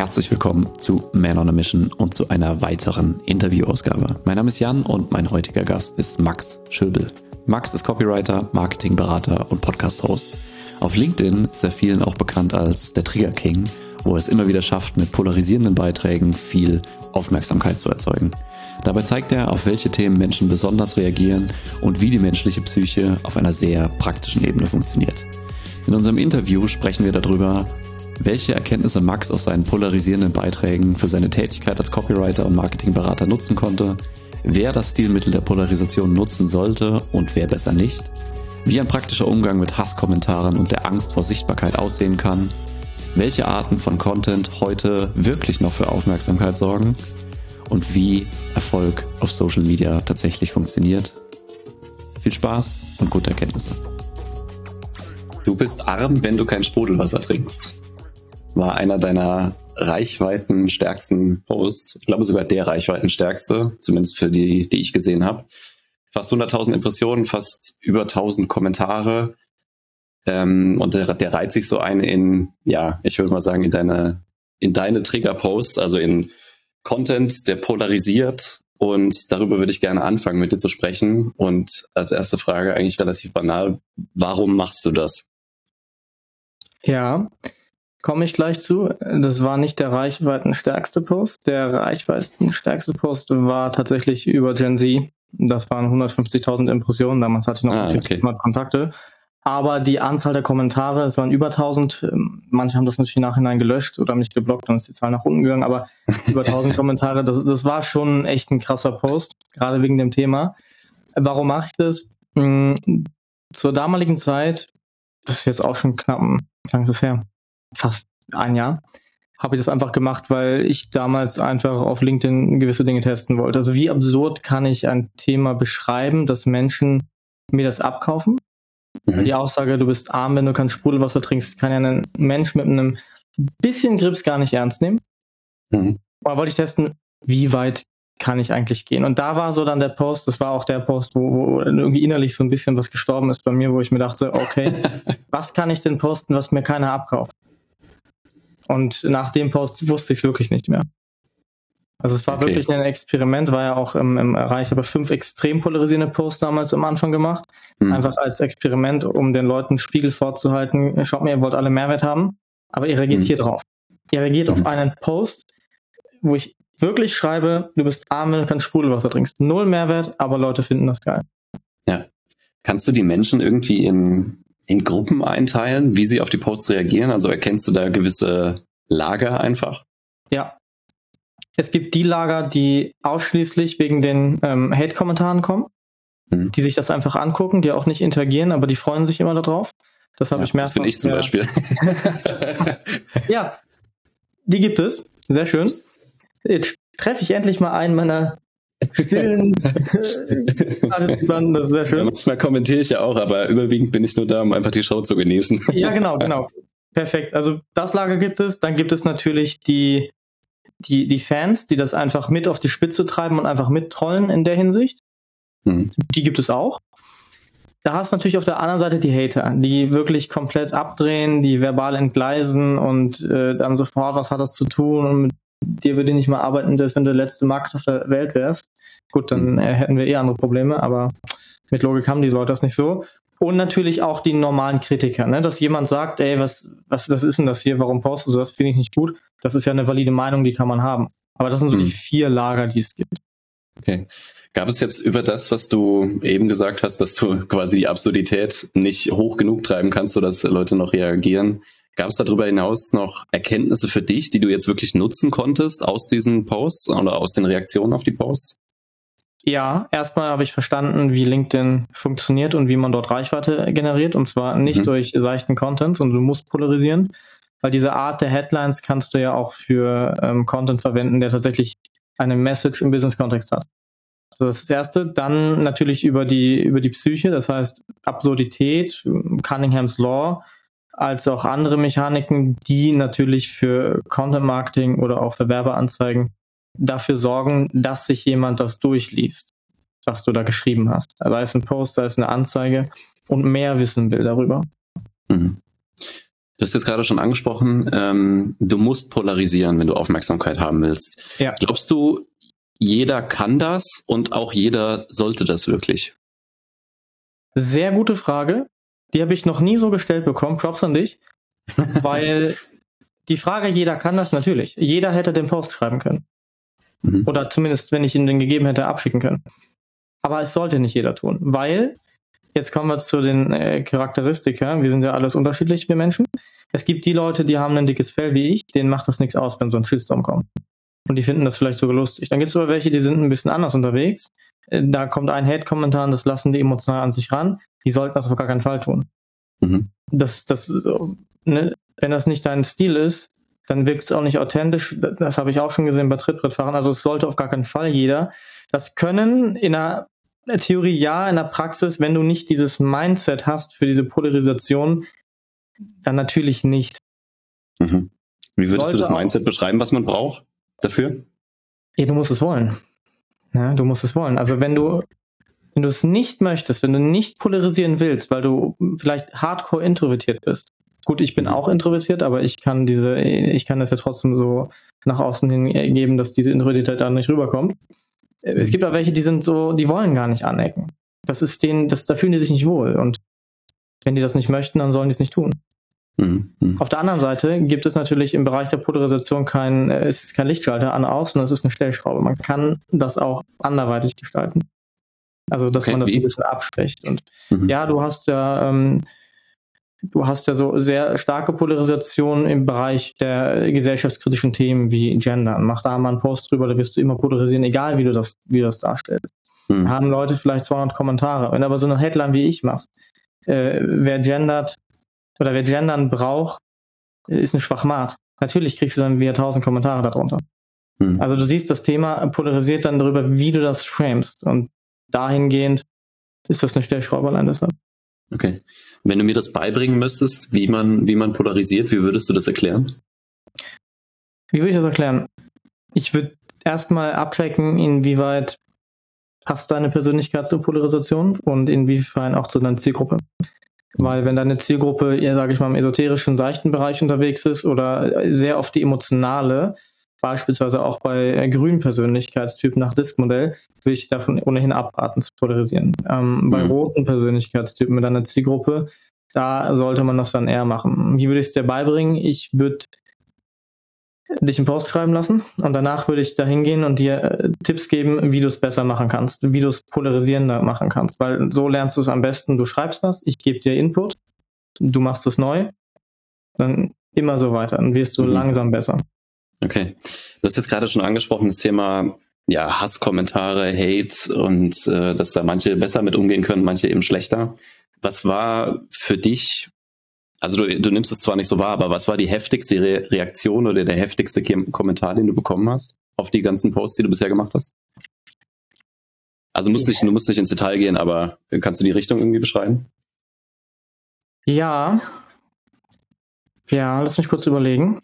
Herzlich willkommen zu Man on a Mission und zu einer weiteren Interviewausgabe. Mein Name ist Jan und mein heutiger Gast ist Max Schöbel. Max ist Copywriter, Marketingberater und Podcast-Host. Auf LinkedIn ist er vielen auch bekannt als der Trigger King, wo er es immer wieder schafft, mit polarisierenden Beiträgen viel Aufmerksamkeit zu erzeugen. Dabei zeigt er, auf welche Themen Menschen besonders reagieren und wie die menschliche Psyche auf einer sehr praktischen Ebene funktioniert. In unserem Interview sprechen wir darüber, welche Erkenntnisse Max aus seinen polarisierenden Beiträgen für seine Tätigkeit als Copywriter und Marketingberater nutzen konnte, wer das Stilmittel der Polarisation nutzen sollte und wer besser nicht, wie ein praktischer Umgang mit Hasskommentaren und der Angst vor Sichtbarkeit aussehen kann, welche Arten von Content heute wirklich noch für Aufmerksamkeit sorgen und wie Erfolg auf Social Media tatsächlich funktioniert. Viel Spaß und gute Erkenntnisse. Du bist arm, wenn du kein Sprudelwasser trinkst. War einer deiner reichweitenstärksten Posts. Ich glaube sogar der reichweitenstärkste, zumindest für die ich gesehen habe. Fast 100.000 Impressionen, fast über 1.000 Kommentare. Und der reiht sich so ein in, ja, ich würde mal sagen, in deine Trigger-Posts, also in Content, der polarisiert. Und darüber würde ich gerne anfangen, mit dir zu sprechen. Und als erste Frage eigentlich relativ banal, warum machst du das? Ja, komme ich gleich zu. Das war nicht der reichweitenstärkste Post. Der reichweitenstärkste Post war tatsächlich über Gen Z. Das waren 150.000 Impressionen. Damals hatte ich noch 400 Kontakte. Aber die Anzahl der Kommentare, es waren über 1.000. Manche haben das natürlich im Nachhinein gelöscht oder mich geblockt, dann ist die Zahl nach unten gegangen. Aber über 1.000 Kommentare, das war schon echt ein krasser Post, gerade wegen dem Thema. Warum mache ich das? Zur damaligen Zeit, das ist jetzt auch schon knapp, wie lange ist das her? Fast ein Jahr, habe ich das einfach gemacht, weil ich damals einfach auf LinkedIn gewisse Dinge testen wollte. Also wie absurd kann ich ein Thema beschreiben, dass Menschen mir das abkaufen? Die Aussage, du bist arm, wenn du kein Sprudelwasser trinkst, kann ja ein Mensch mit einem bisschen Grips gar nicht ernst nehmen. Da wollte ich testen, wie weit kann ich eigentlich gehen? Und da war so dann der Post, das war auch der Post, wo irgendwie innerlich so ein bisschen was gestorben ist bei mir, wo ich mir dachte, okay, was kann ich denn posten, was mir keiner abkauft? Und nach dem Post wusste ich es wirklich nicht mehr. Also es war wirklich ein Experiment, war ja auch im Bereich, ich habe 5 extrem polarisierende Posts damals am Anfang gemacht. Einfach als Experiment, um den Leuten einen Spiegel vorzuhalten, schaut mal, ihr wollt alle Mehrwert haben, aber ihr reagiert hier drauf. Ihr reagiert auf einen Post, wo ich wirklich schreibe, du bist arm, wenn du kein Sprudelwasser trinkst. 0 Mehrwert, aber Leute finden das geil. Ja. Kannst du die Menschen irgendwie in Gruppen einteilen, wie sie auf die Posts reagieren? Also erkennst du da gewisse Lager einfach? Ja. Es gibt die Lager, die ausschließlich wegen den Hate-Kommentaren kommen, die sich das einfach angucken, die auch nicht interagieren, aber die freuen sich immer darauf. Das habe ich mehrfach. Das bin ich zum Beispiel. Ja, die gibt es. Sehr schön. Jetzt treffe ich endlich mal einen meiner stillen Partizipanden. Das ist sehr schön. Ja, manchmal kommentiere ich ja auch, aber überwiegend bin ich nur da, um einfach die Show zu genießen. Ja, genau. Perfekt. Also das Lager gibt es. Dann gibt es natürlich die Fans, die das einfach mit auf die Spitze treiben und einfach mittrollen in der Hinsicht. Die gibt es auch. Da hast du natürlich auf der anderen Seite die Hater, die wirklich komplett abdrehen, die verbal entgleisen und dann sofort, was hat das zu tun und mit dir würde ich nicht mal arbeiten, wenn du der letzte Markt auf der Welt wärst. Gut, dann hätten wir andere Probleme, aber mit Logik haben die Leute das nicht so. Und natürlich auch die normalen Kritiker, ne? Dass jemand sagt, ey, was ist denn das hier, warum postest du das, finde ich nicht gut. Das ist ja eine valide Meinung, die kann man haben. Aber das sind so die 4 Lager, die es gibt. Okay. Gab es jetzt über das, was du eben gesagt hast, dass du quasi die Absurdität nicht hoch genug treiben kannst, sodass Leute noch reagieren, gab es darüber hinaus noch Erkenntnisse für dich, die du jetzt wirklich nutzen konntest aus diesen Posts oder aus den Reaktionen auf die Posts? Ja, erstmal habe ich verstanden, wie LinkedIn funktioniert und wie man dort Reichweite generiert. Und zwar nicht durch seichten Content, sondern du musst polarisieren. Weil diese Art der Headlines kannst du ja auch für Content verwenden, der tatsächlich eine Message im Business-Kontext hat. Also das ist das Erste. Dann natürlich über die Psyche, das heißt Absurdität, Cunningham's Law, als auch andere Mechaniken, die natürlich für Content-Marketing oder auch für Werbeanzeigen dafür sorgen, dass sich jemand das durchliest, was du da geschrieben hast. Sei es ein Post, sei es eine Anzeige und mehr wissen will darüber. Du hast jetzt gerade schon angesprochen, du musst polarisieren, wenn du Aufmerksamkeit haben willst. Ja. Glaubst du, jeder kann das und auch jeder sollte das wirklich? Sehr gute Frage. Die habe ich noch nie so gestellt bekommen. Props an dich. Weil die Frage, jeder kann das natürlich. Jeder hätte den Post schreiben können. Oder zumindest, wenn ich ihn den gegeben hätte, abschicken können. Aber es sollte nicht jeder tun. Weil, jetzt kommen wir zu den Charakteristika. Wir sind ja alles unterschiedlich, wir Menschen. Es gibt die Leute, die haben ein dickes Fell wie ich, denen macht das nichts aus, wenn so ein Shitstorm kommt. Und die finden das vielleicht sogar lustig. Dann gibt es aber welche, die sind ein bisschen anders unterwegs. Da kommt ein Hate-Kommentar und das lassen die emotional an sich ran. Die sollten das auf gar keinen Fall tun. Wenn das nicht dein Stil ist, dann wirkt es auch nicht authentisch. Das habe ich auch schon gesehen bei Trittbrettfahrern. Also es sollte auf gar keinen Fall jeder. Das können in der Theorie ja, in der Praxis, wenn du nicht dieses Mindset hast für diese Polarisation, dann natürlich nicht. Wie würdest du das Mindset beschreiben, was man braucht dafür? Ja, du musst es wollen. Ja, du musst es wollen. Also wenn du es nicht möchtest, wenn du nicht polarisieren willst, weil du vielleicht hardcore introvertiert bist. Gut, ich bin auch introvertiert, aber ich kann das ja trotzdem so nach außen hin geben, dass diese Introvertiertheit da nicht rüberkommt. Es gibt aber welche, die wollen gar nicht anecken. Da fühlen die sich nicht wohl. Und wenn die das nicht möchten, dann sollen die es nicht tun. Auf der anderen Seite gibt es natürlich im Bereich der Polarisation kein Lichtschalter an außen, das ist eine Stellschraube. Man kann das auch anderweitig gestalten. Also, dass man das ein bisschen abschwächt. Und ja, du hast ja so sehr starke Polarisation im Bereich der gesellschaftskritischen Themen wie Gender. Mach da mal einen Post drüber, da wirst du immer polarisieren, egal wie du das darstellst. Da haben Leute vielleicht 200 Kommentare. Wenn du aber so eine Headline wie ich machst, wer gendern braucht, ist ein Schwachmat. Natürlich kriegst du dann wieder 1000 Kommentare darunter. Also du siehst, das Thema polarisiert dann darüber, wie du das framest. Und dahingehend ist das eine Stellschraube allein deshalb. Okay. Wenn du mir das beibringen müsstest, wie man polarisiert, wie würdest du das erklären? Wie würde ich das erklären? Ich würde erstmal abchecken, inwieweit passt deine Persönlichkeit zur Polarisation und inwiefern auch zu deiner Zielgruppe. Weil wenn deine Zielgruppe, sage ich mal, im esoterischen, seichten Bereich unterwegs ist oder sehr auf die emotionale, beispielsweise auch bei grünen Persönlichkeitstypen nach Disk-Modell, würde ich davon ohnehin abraten zu polarisieren. Bei roten Persönlichkeitstypen mit einer Zielgruppe, da sollte man das dann eher machen. Wie würde ich es dir beibringen? Ich würde dich einen Post schreiben lassen und danach würde ich da hingehen und dir Tipps geben, wie du es besser machen kannst, wie du es polarisierender machen kannst, weil so lernst du es am besten. Du schreibst was, ich gebe dir Input, du machst es neu, dann immer so weiter, dann wirst du langsam besser. Okay. Du hast jetzt gerade schon angesprochen, das Thema Hasskommentare, Hate und dass da manche besser mit umgehen können, manche eben schlechter. Was war für dich, also du nimmst es zwar nicht so wahr, aber was war die heftigste Reaktion oder der heftigste Kommentar, den du bekommen hast auf die ganzen Posts, die du bisher gemacht hast? Also du musst nicht ins Detail gehen, aber kannst du die Richtung irgendwie beschreiben? Ja, lass mich kurz überlegen.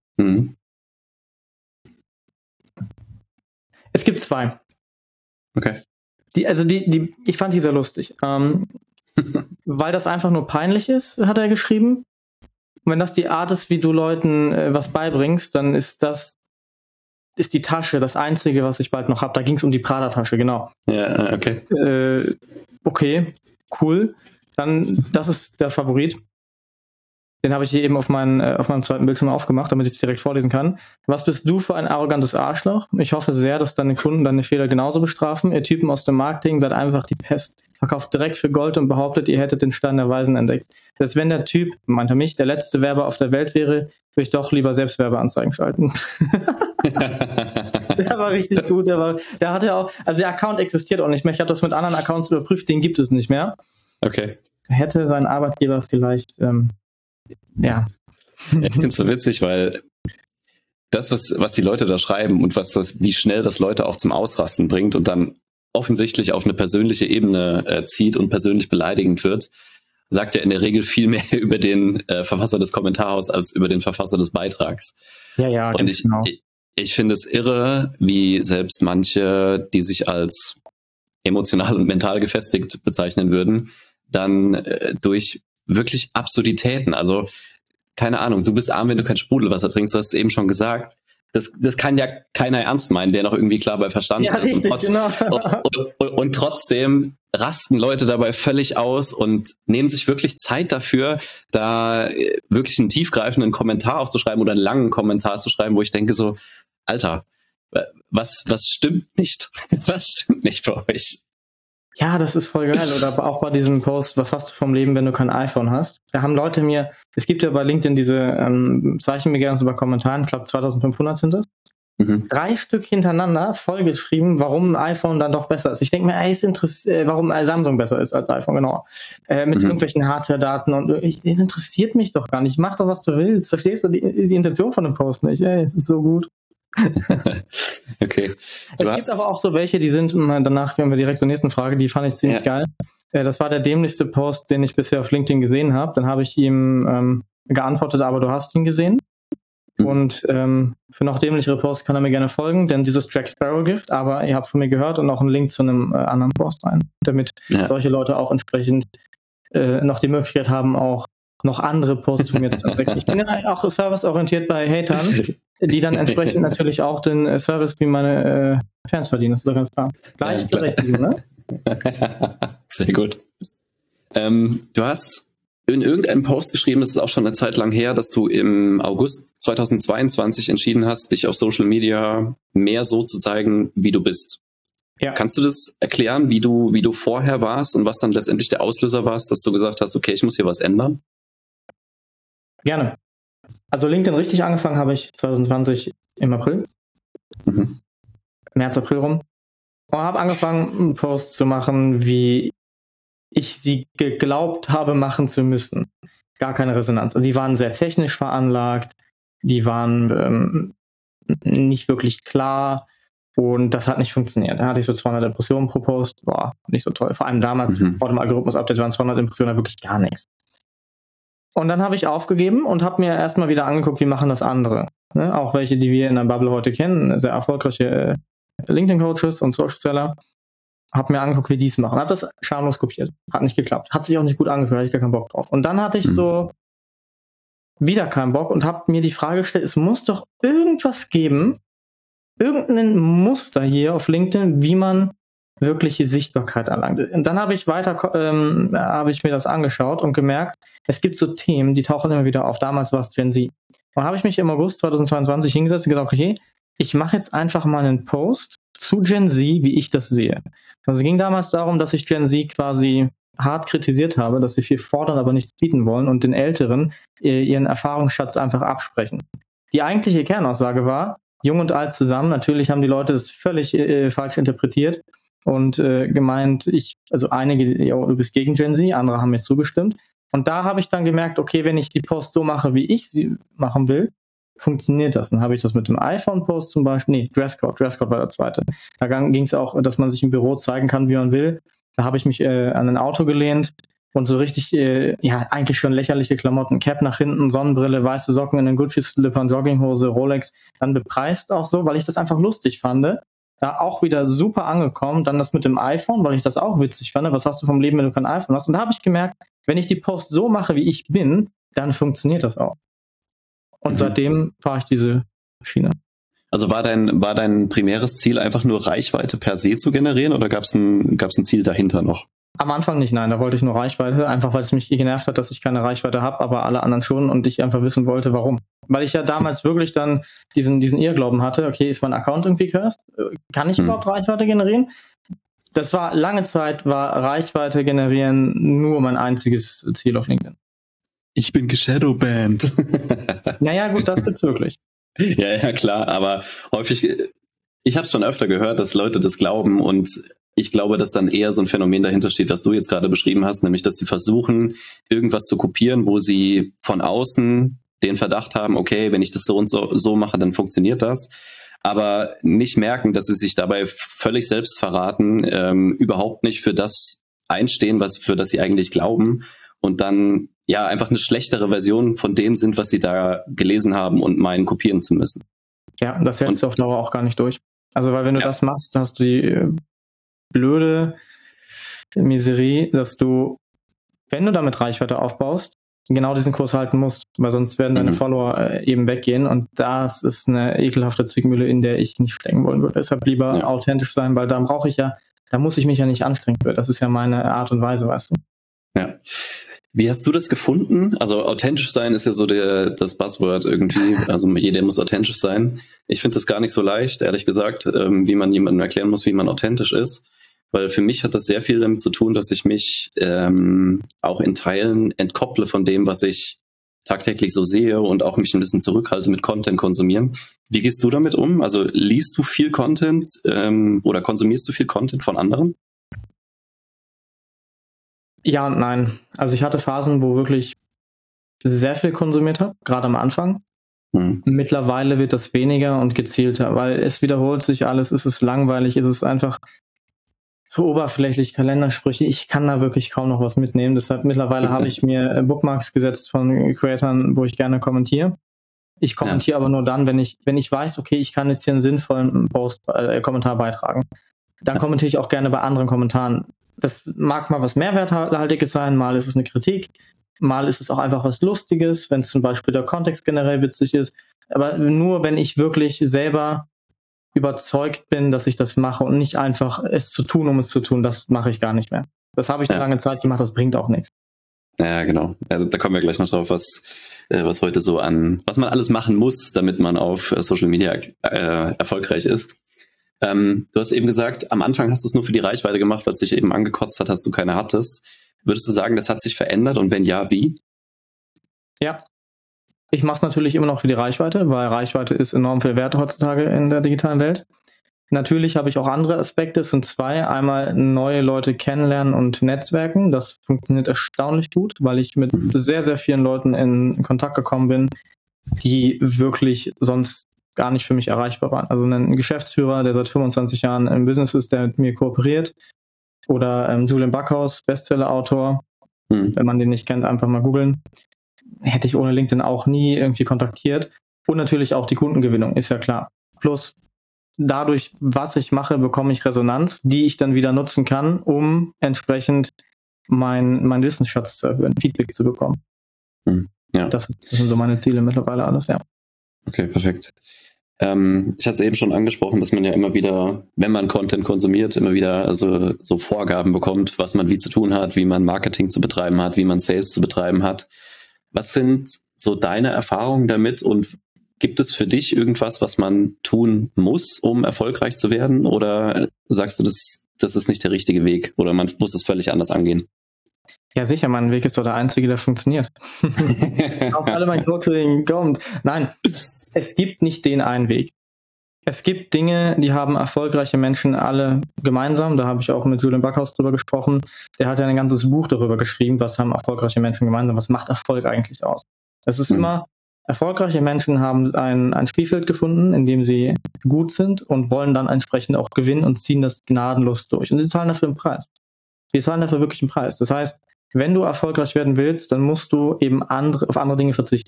Es gibt 2. Okay. Ich fand die sehr lustig. Weil das einfach nur peinlich ist, hat er geschrieben. Und wenn das die Art ist, wie du Leuten was beibringst, dann ist die Tasche das Einzige, was ich bald noch habe. Da ging es um die Prada-Tasche, genau. Ja, okay. Okay, cool. Dann, das ist der Favorit. Den habe ich hier eben auf meinem zweiten Bildschirm aufgemacht, damit ich es direkt vorlesen kann. Was bist du für ein arrogantes Arschloch? Ich hoffe sehr, dass deine Kunden deine Fehler genauso bestrafen. Ihr Typen aus dem Marketing seid einfach die Pest. Verkauft direkt für Gold und behauptet, ihr hättet den Stein der Weisen entdeckt. Selbst wenn der Typ, meint er mich, der letzte Werber auf der Welt wäre, würde ich doch lieber selbst Werbeanzeigen schalten. Der war richtig gut. Der hatte auch, also der Account existiert auch nicht mehr. Ich habe das mit anderen Accounts überprüft, den gibt es nicht mehr. Okay. Hätte sein Arbeitgeber vielleicht, ja. Ich finde es so witzig, weil das, was die Leute da schreiben und wie schnell das Leute auch zum Ausrasten bringt und dann offensichtlich auf eine persönliche Ebene zieht und persönlich beleidigend wird, sagt ja in der Regel viel mehr über den Verfasser des Kommentarhauses als über den Verfasser des Beitrags. Ja, und ich finde es irre, wie selbst manche, die sich als emotional und mental gefestigt bezeichnen würden, dann durch wirklich Absurditäten, also keine Ahnung, du bist arm, wenn du kein Sprudelwasser trinkst, du hast es eben schon gesagt. Das kann ja keiner ernst meinen, der noch irgendwie klar bei Verstand ist. Richtig, genau. Und trotzdem rasten Leute dabei völlig aus und nehmen sich wirklich Zeit dafür, da wirklich einen tiefgreifenden Kommentar aufzuschreiben oder einen langen Kommentar zu schreiben, wo ich denke so, Alter, was stimmt nicht? Was stimmt nicht bei euch? Ja, das ist voll geil. Oder auch bei diesem Post, was hast du vom Leben, wenn du kein iPhone hast? Da haben Leute es gibt ja bei LinkedIn diese Zeichen mir gerne über Kommentaren, ich glaube 2500 sind das. 3 Stück hintereinander vollgeschrieben, warum ein iPhone dann doch besser ist. Ich denke mir, warum Samsung besser ist als iPhone, genau. Mit irgendwelchen Hardware-Daten und es interessiert mich doch gar nicht. Mach doch, was du willst. Verstehst du die Intention von dem Post nicht? Es ist so gut. Okay. Es gibt aber auch so welche, die sind, danach gehen wir direkt zur nächsten Frage, die fand ich ziemlich geil. Das war der dämlichste Post, den ich bisher auf LinkedIn gesehen habe. Dann habe ich ihm geantwortet, aber du hast ihn gesehen. Und für noch dämlichere Posts kann er mir gerne folgen, denn dieses Jack Sparrow Gift, aber ihr habt von mir gehört und auch einen Link zu einem anderen Post rein, damit solche Leute auch entsprechend noch die Möglichkeit haben, auch noch andere Posts von mir zu entdecken. Ich bin ja auch serviceorientiert bei Hatern, die dann entsprechend natürlich auch den Service wie meine Fans verdienen. Das ist doch ganz klar. Gleichberechtigung, ne? Sehr gut. Du hast in irgendeinem Post geschrieben, das ist auch schon eine Zeit lang her, dass du im August 2022 entschieden hast, dich auf Social Media mehr so zu zeigen, wie du bist. Ja. Kannst du das erklären, wie du vorher warst und was dann letztendlich der Auslöser war, dass du gesagt hast, okay, ich muss hier was ändern? Gerne. Also LinkedIn richtig angefangen habe ich 2020 im April. März, April rum. Und habe angefangen, einen Post zu machen, wie ich sie geglaubt habe, machen zu müssen. Gar keine Resonanz. Also die waren sehr technisch veranlagt, die waren nicht wirklich klar und das hat nicht funktioniert. Da hatte ich so 200 Impressionen pro Post, war nicht so toll. Vor allem damals, vor dem Algorithmus-Update waren 200 Impressionen wirklich gar nichts. Und dann habe ich aufgegeben und habe mir erstmal wieder angeguckt, wie machen das andere. Ne? Auch welche, die wir in der Bubble heute kennen, sehr erfolgreiche LinkedIn-Coaches und Social-Seller. Habe mir angeguckt, wie die es machen. Habe das schamlos kopiert. Hat nicht geklappt. Hat sich auch nicht gut angefühlt, hatte ich gar keinen Bock drauf. Und dann hatte ich so wieder keinen Bock und habe mir die Frage gestellt, es muss doch irgendwas geben, irgendein Muster hier auf LinkedIn, wie man wirkliche Sichtbarkeit erlangt. Und dann habe ich mir das angeschaut und gemerkt, es gibt so Themen, die tauchen immer wieder auf. Damals war es Gen Z. Und habe ich mich im August 2022 hingesetzt und gesagt, okay, ich mache jetzt einfach mal einen Post zu Gen Z, wie ich das sehe. Also es ging damals darum, dass ich Gen Z quasi hart kritisiert habe, dass sie viel fordern, aber nichts bieten wollen und den Älteren ihren Erfahrungsschatz einfach absprechen. Die eigentliche Kernaussage war, jung und alt zusammen, natürlich haben die Leute das völlig falsch interpretiert und gemeint, einige, du bist gegen Gen Z, andere haben mir zugestimmt. Und da habe ich dann gemerkt, okay, wenn ich die Post so mache, wie ich sie machen will, funktioniert das. Dann habe ich das mit dem iPhone-Post zum Beispiel, Dresscode war der zweite. Da ging es auch, dass man sich im Büro zeigen kann, wie man will. Da habe ich mich an ein Auto gelehnt und so richtig, eigentlich schon lächerliche Klamotten, Cap nach hinten, Sonnenbrille, weiße Socken in den Gucci-Slippern, Jogginghose, Rolex, dann bepreist auch so, weil ich das einfach lustig fand. Da auch wieder super angekommen. Dann das mit dem iPhone, weil ich das auch witzig fand. Was hast du vom Leben, wenn du kein iPhone hast? Und da habe ich gemerkt, wenn ich die Post so mache, wie ich bin, dann funktioniert das auch. Und seitdem fahre ich diese Schiene. Also war dein primäres Ziel einfach nur Reichweite per se zu generieren oder gab's ein Ziel dahinter noch? Am Anfang nicht, nein, da wollte ich nur Reichweite, einfach weil es mich genervt hat, dass ich keine Reichweite habe, aber alle anderen schon und ich einfach wissen wollte, warum. Weil ich ja damals wirklich dann diesen Irrglauben hatte, okay, ist mein Account irgendwie cursed? Kann ich überhaupt Reichweite generieren? Das war lange Zeit, war Reichweite generieren nur mein einziges Ziel auf LinkedIn. Ich bin geshadowbanned. Naja, gut, das wird's wirklich. Ja, klar, aber häufig, ich habe es schon öfter gehört, dass Leute das glauben und ich glaube, dass dann eher so ein Phänomen dahinter steht, was du jetzt gerade beschrieben hast, nämlich, dass sie versuchen, irgendwas zu kopieren, wo sie von außen den Verdacht haben, okay, wenn ich das so und so mache, dann funktioniert das, aber nicht merken, dass sie sich dabei völlig selbst verraten, überhaupt nicht für das einstehen, für das sie eigentlich glauben und dann ja einfach eine schlechtere Version von dem sind, was sie da gelesen haben und meinen, kopieren zu müssen. Ja, das hältst du auf Dauer auch gar nicht durch. Also, weil wenn du das machst, hast du die blöde Miserie, dass du, wenn du damit Reichweite aufbaust, genau diesen Kurs halten musst, weil sonst werden deine Follower eben weggehen und das ist eine ekelhafte Zwickmühle, in der ich nicht stecken wollen würde. Deshalb lieber authentisch sein, weil da muss ich mich ja nicht anstrengen für. Das ist ja meine Art und Weise, weißt du. Ja. Wie hast du das gefunden? Also authentisch sein ist ja so das Buzzword irgendwie. Also jeder muss authentisch sein. Ich finde das gar nicht so leicht, ehrlich gesagt, wie man jemandem erklären muss, wie man authentisch ist. Weil für mich hat das sehr viel damit zu tun, dass ich mich auch in Teilen entkopple von dem, was ich tagtäglich so sehe und auch mich ein bisschen zurückhalte mit Content konsumieren. Wie gehst du damit um? Also liest du viel Content oder konsumierst du viel Content von anderen? Ja und nein. Also ich hatte Phasen, wo wirklich sehr viel konsumiert habe, gerade am Anfang. Mittlerweile wird das weniger und gezielter, weil es wiederholt sich alles, es ist langweilig, es ist einfach so oberflächlich, Kalendersprüche. Ich kann da wirklich kaum noch was mitnehmen. Deshalb mittlerweile habe ich mir Bookmarks gesetzt von Creatoren, wo ich gerne kommentiere. Ich kommentiere aber nur dann, wenn ich weiß, okay, ich kann jetzt hier einen sinnvollen Kommentar beitragen. Dann kommentiere ich auch gerne bei anderen Kommentaren. Das mag mal was Mehrwerthaltiges sein, mal ist es eine Kritik, mal ist es auch einfach was Lustiges, wenn zum Beispiel der Kontext generell witzig ist. Aber nur, wenn ich wirklich selber überzeugt bin, dass ich das mache und nicht einfach es zu tun, um es zu tun, das mache ich gar nicht mehr. Das habe ich eine lange Zeit gemacht, das bringt auch nichts. Ja, genau. Also, da kommen wir gleich noch drauf, was heute so was man alles machen muss, damit man auf Social Media erfolgreich ist. Du hast eben gesagt, am Anfang hast du es nur für die Reichweite gemacht, weil es dich eben angekotzt hat, dass du keine hattest. Würdest du sagen, das hat sich verändert und wenn ja, wie? Ja, ich mache es natürlich immer noch für die Reichweite, weil Reichweite ist enorm viel wert heutzutage in der digitalen Welt. Natürlich habe ich auch andere Aspekte, es sind zwei. Einmal neue Leute kennenlernen und netzwerken. Das funktioniert erstaunlich gut, weil ich mit sehr, sehr vielen Leuten in Kontakt gekommen bin, die wirklich sonst gar nicht für mich erreichbar waren. Also ein Geschäftsführer, der seit 25 Jahren im Business ist, der mit mir kooperiert. Oder Julian Backhaus, Bestseller-Autor. Wenn man den nicht kennt, einfach mal googeln. Hätte ich ohne LinkedIn auch nie irgendwie kontaktiert. Und natürlich auch die Kundengewinnung, ist ja klar. Plus dadurch, was ich mache, bekomme ich Resonanz, die ich dann wieder nutzen kann, um entsprechend mein Wissensschatz zu erhöhen, Feedback zu bekommen. Ja. Das sind so meine Ziele mittlerweile alles, ja. Okay, perfekt. Ich hatte es eben schon angesprochen, dass man ja immer wieder, wenn man Content konsumiert, immer wieder also so Vorgaben bekommt, was man wie zu tun hat, wie man Marketing zu betreiben hat, wie man Sales zu betreiben hat. Was sind so deine Erfahrungen damit und gibt es für dich irgendwas, was man tun muss, um erfolgreich zu werden? Oder sagst du, das ist nicht der richtige Weg oder man muss es völlig anders angehen? Ja, sicher, mein Weg ist doch der einzige, der funktioniert. Auf alle mein Coaching kommt. Nein, es gibt nicht den einen Weg. Es gibt Dinge, die haben erfolgreiche Menschen alle gemeinsam. Da habe ich auch mit Julian Backhaus drüber gesprochen. Der hat ja ein ganzes Buch darüber geschrieben, was haben erfolgreiche Menschen gemeinsam, was macht Erfolg eigentlich aus. Es ist immer, erfolgreiche Menschen haben ein Spielfeld gefunden, in dem sie gut sind und wollen dann entsprechend auch gewinnen und ziehen das gnadenlos durch. Und sie zahlen dafür einen Preis. Sie zahlen dafür wirklich einen Preis. Das heißt, wenn du erfolgreich werden willst, dann musst du eben auf andere Dinge verzichten.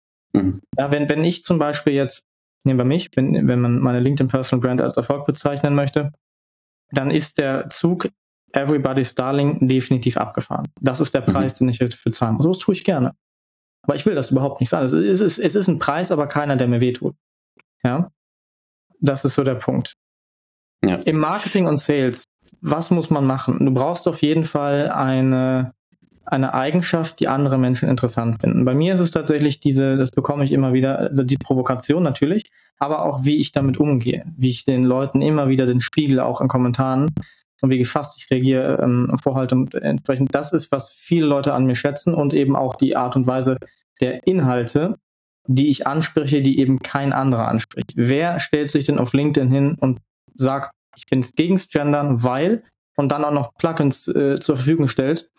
Ja, wenn ich zum Beispiel jetzt, nehmen wir mich, wenn man meine LinkedIn Personal Brand als Erfolg bezeichnen möchte, dann ist der Zug Everybody's Darling definitiv abgefahren. Das ist der Preis, den ich für zahlen muss. Das tue ich gerne. Aber ich will das überhaupt nicht sagen. Es ist ein Preis, aber keiner, der mir wehtut. Ja? Das ist so der Punkt. Ja. Im Marketing und Sales, was muss man machen? Du brauchst auf jeden Fall eine Eigenschaft, die andere Menschen interessant finden. Bei mir ist es tatsächlich das bekomme ich immer wieder, also die Provokation natürlich, aber auch wie ich damit umgehe, wie ich den Leuten immer wieder den Spiegel auch in Kommentaren und wie gefasst ich reagiere, vorhalte und entsprechend das ist, was viele Leute an mir schätzen und eben auch die Art und Weise der Inhalte, die ich anspreche, die eben kein anderer anspricht. Wer stellt sich denn auf LinkedIn hin und sagt, ich bin gegens Gendern, weil und dann auch noch Plugins zur Verfügung stellt,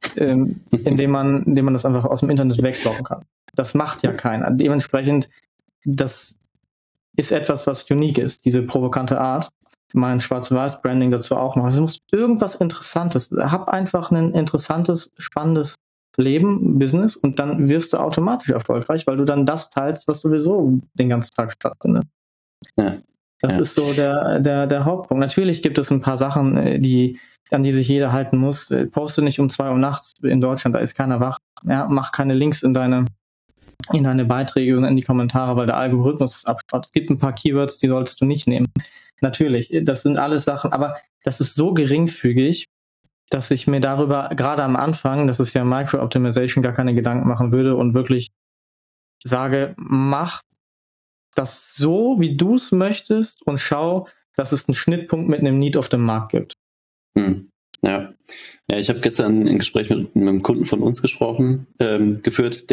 indem man das einfach aus dem Internet wegblocken kann. Das macht ja keiner. Dementsprechend, das ist etwas, was unique ist, diese provokante Art. Mein Schwarz-Weiß-Branding dazu auch noch. Also es muss irgendwas Interessantes. Hab einfach ein interessantes, spannendes Leben, Business und dann wirst du automatisch erfolgreich, weil du dann das teilst, was sowieso den ganzen Tag stattfindet. Ja. Das ist so der Hauptpunkt. Natürlich gibt es ein paar Sachen, die an die sich jeder halten muss. Poste nicht um 2 Uhr nachts in Deutschland, da ist keiner wach. Ja, mach keine Links in deine Beiträge und in die Kommentare, weil der Algorithmus ist abschaut. Es gibt ein paar Keywords, die solltest du nicht nehmen. Natürlich, das sind alles Sachen, aber das ist so geringfügig, dass ich mir darüber gerade am Anfang, das ist ja Micro-Optimization, gar keine Gedanken machen würde und wirklich sage, mach das so, wie du es möchtest und schau, dass es einen Schnittpunkt mit einem Need auf dem Markt gibt. Ja, ich habe gestern ein Gespräch mit einem Kunden von uns geführt,